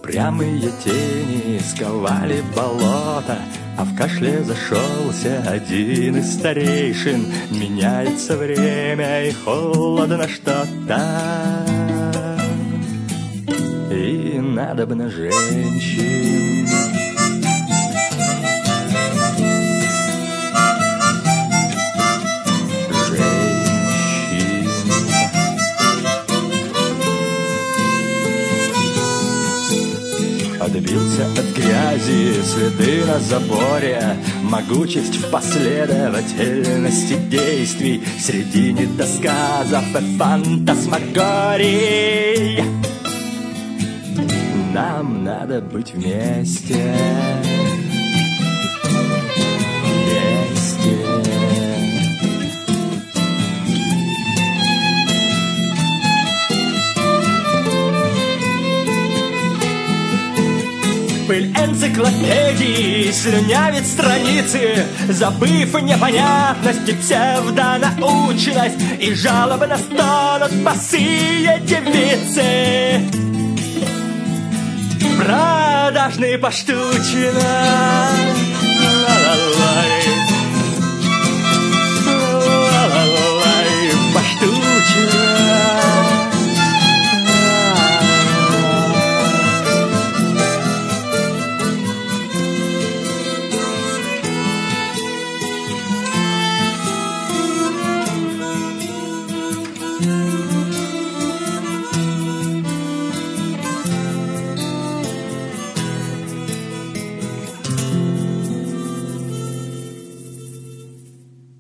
Упрямые тени сковали болото, а в кашле зашелся один из старейшин. Меняется время и холодно что-то, и надобно женщин. Отбился от грязи следы на заборе, могучесть в последовательности действий среди недосказов и фантасмагорий. Нам надо быть вместе. Пыль энциклопедии слюнявит страницы, забыв непонятность и псевдонаучность, и жалобно стонут босые девицы. Продажный поштучно. Ла-ла-лай. Ла-ла-лай. Поштучно.